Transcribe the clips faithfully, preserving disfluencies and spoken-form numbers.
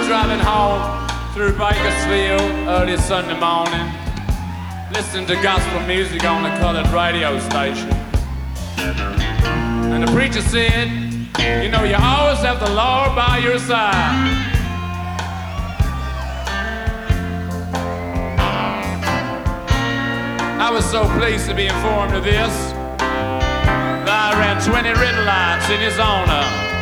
driving home through Bakersfield early Sunday morning, listening to gospel music on the colored radio station. And the preacher said, you know, you always have the Lord by your side. I was so pleased to be informed of this that I ran twenty red lights in his honor.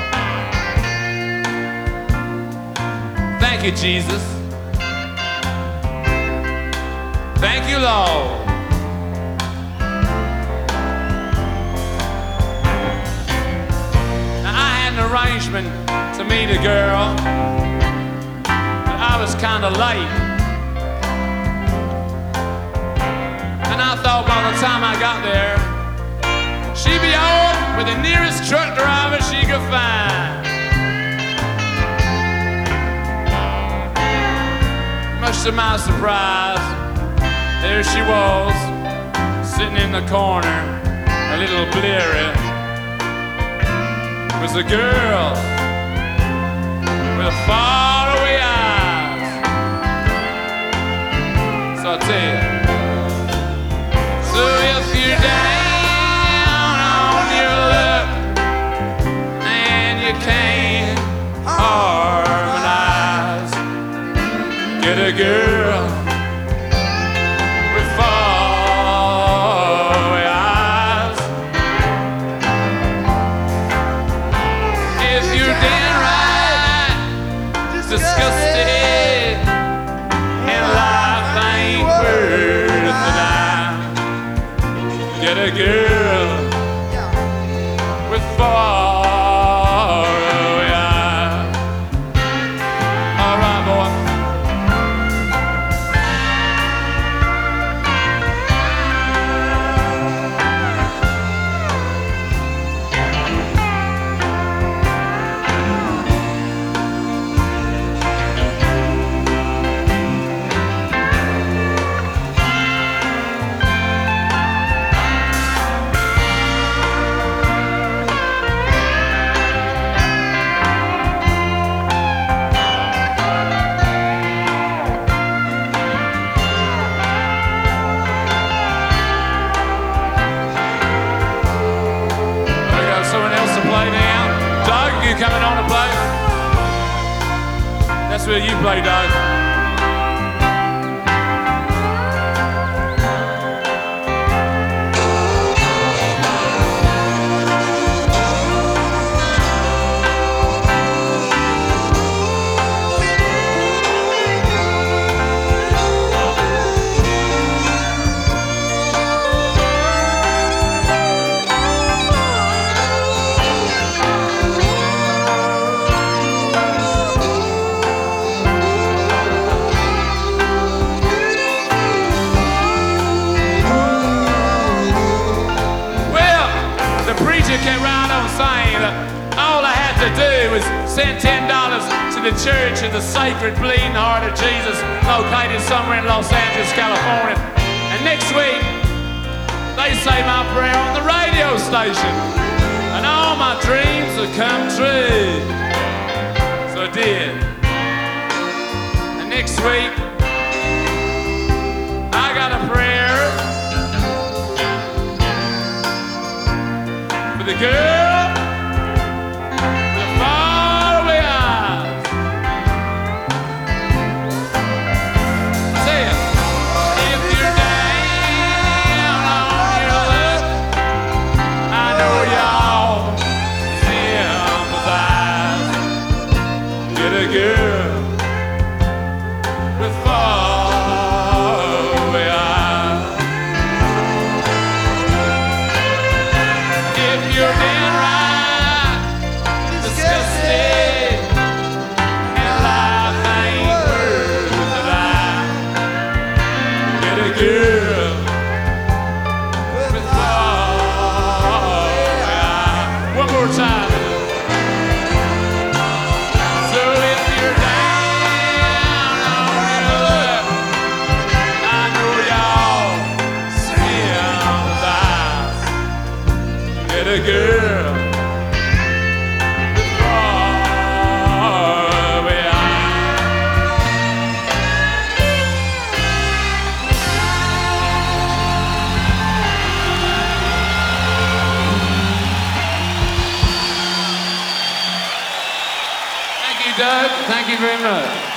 Thank you, Jesus. Thank you, Lord. Now, I had an arrangement to meet a girl, but I was kind of late. And I thought by the time I got there, she'd be on with the nearest truck driver she could find. Much to my surprise, there she was, sitting in the corner, a little bleary. It was a girl with faraway eyes. So I tell you, so if you're down on your luck and you can't harmonize, get a girl with faraway eyes. If you're downright disgusted and life ain't worth the dime, get a girl with faraway eyes. All right, boy. Coming on to play? That's where you play, Doug. Kept right on saying that all I had to do was send ten dollars to the Church of the Sacred Bleeding Heart of Jesus, located somewhere in Los Angeles, California. And next week, they say my prayer on the radio station, and all my dreams will come true. So I did. And next week, I got a prayer the girl with the faraway eyes. Say it. If you're down on your luck, I know y'all sympathize. Get a girl with faraway eyes. If you're downright disgusted and life ain't worth the dime, get a girl with faraway eyes. One more time. So if you're down on your luck, I know y'all sympathize. Get a girl with faraway eyes. Doug. Thank you very much.